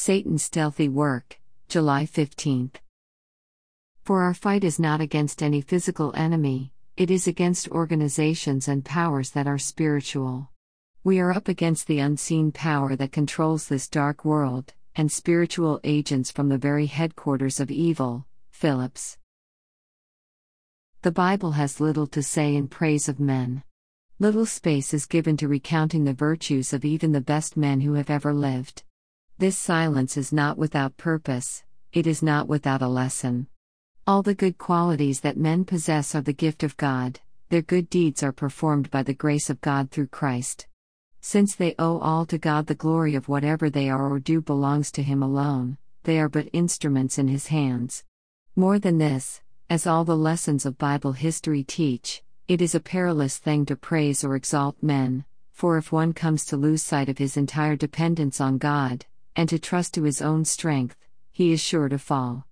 Satan's stealthy work, July 15th. For our fight is not against any physical enemy, it is against organizations and powers that are spiritual. We are up against the unseen power that controls this dark world, and spiritual agents from the very headquarters of evil, Phillips. The Bible has little to say in praise of men. Little space is given to recounting the virtues of even the best men who have ever lived. This silence is not without purpose, it is not without a lesson. All the good qualities that men possess are the gift of God, their good deeds are performed by the grace of God through Christ. Since they owe all to God, the glory of whatever they are or do belongs to Him alone, they are but instruments in His hands. More than this, as all the lessons of Bible history teach, it is a perilous thing to praise or exalt men, for if one comes to lose sight of his entire dependence on God, and to trust to his own strength, he is sure to fall.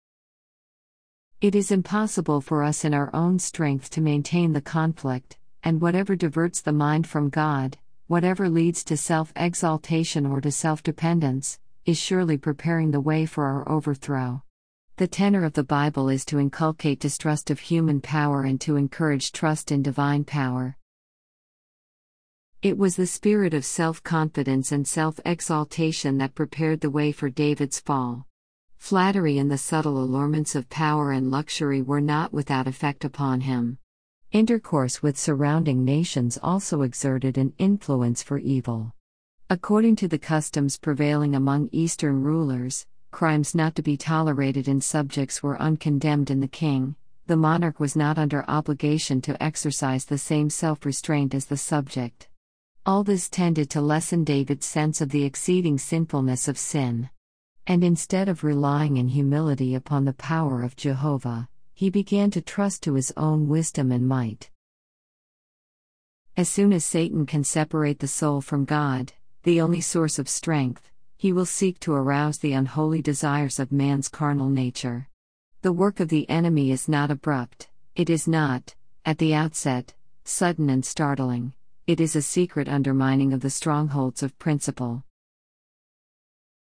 It is impossible for us in our own strength to maintain the conflict, and whatever diverts the mind from God, whatever leads to self-exaltation or to self-dependence, is surely preparing the way for our overthrow. The tenor of the Bible is to inculcate distrust of human power and to encourage trust in divine power. It was the spirit of self-confidence and self-exaltation that prepared the way for David's fall. Flattery and the subtle allurements of power and luxury were not without effect upon him. Intercourse with surrounding nations also exerted an influence for evil. According to the customs prevailing among Eastern rulers, crimes not to be tolerated in subjects were uncondemned in the king. The monarch was not under obligation to exercise the same self-restraint as the subject. All this tended to lessen David's sense of the exceeding sinfulness of sin. And instead of relying in humility upon the power of Jehovah, he began to trust to his own wisdom and might. As soon as Satan can separate the soul from God, the only source of strength, he will seek to arouse the unholy desires of man's carnal nature. The work of the enemy is not abrupt, it is not, at the outset, sudden and startling, it is a secret undermining of the strongholds of principle.